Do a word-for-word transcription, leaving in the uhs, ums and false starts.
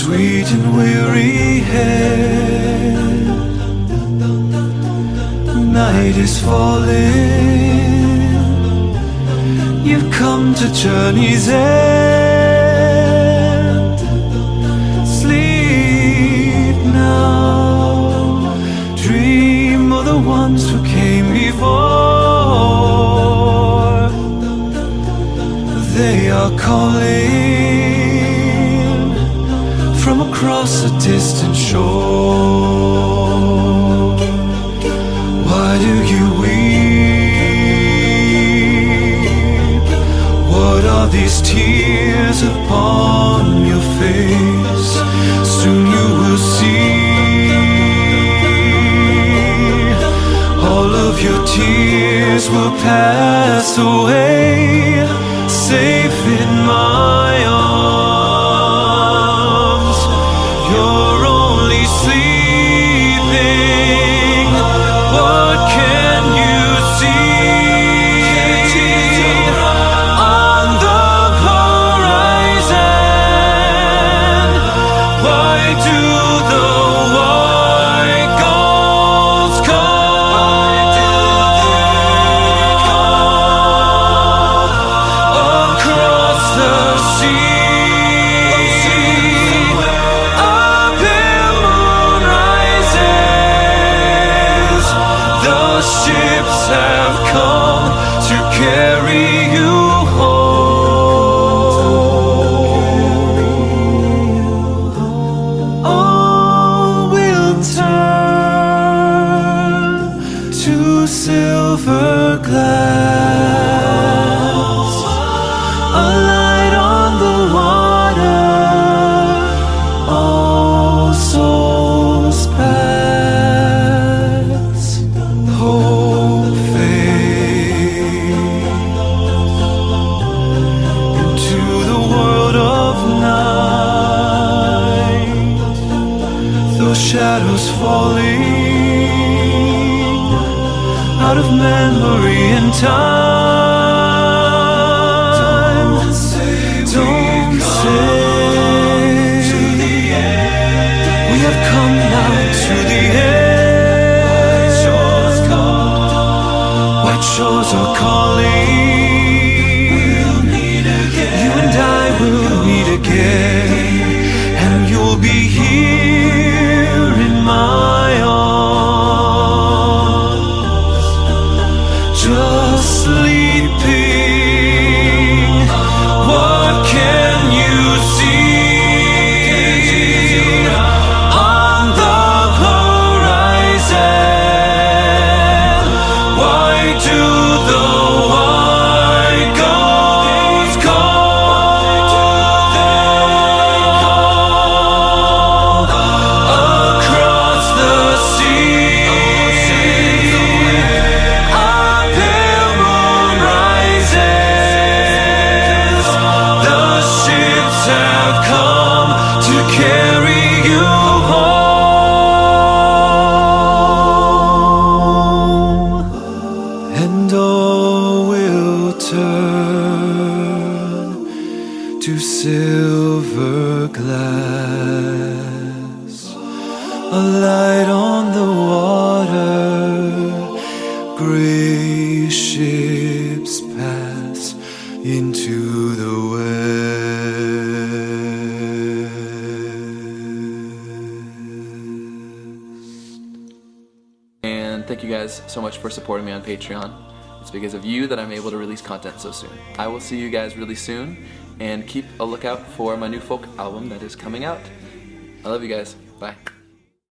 sweet and weary head. Night is falling, you've come to journey's end. Sleep now, dream of the ones who came before. They are calling from across a distant shore. Why do you weep? What are these tears upon your face? Soon you will see all of your tears will pass away, safe in my arms. You're only sleeping. What can you see on the horizon? Why do the white gulls call across the sea? Up in moon rises, the ships have come to carry you home. All will turn to silver glass, a light on the water. All souls pass, hope fades into the world of night. Those shadows falling out of memory and time. Don't say, don't say we have come now to the end. White shores are calling. You and I will meet again, and you'll be here in my arms, just sleeping. What can you see on the horizon? Why do the white gulls call across the sea? Up in moon rises, the ships have come to carry you home. And all will turn to silver glass, a light on the water. Gray ships pass into the west. And thank you guys so much for supporting me on Patreon. It's because of you that I'm able to release content so soon. I will see you guys really soon, and keep a lookout for my new folk album that is coming out. I love you guys. Bye.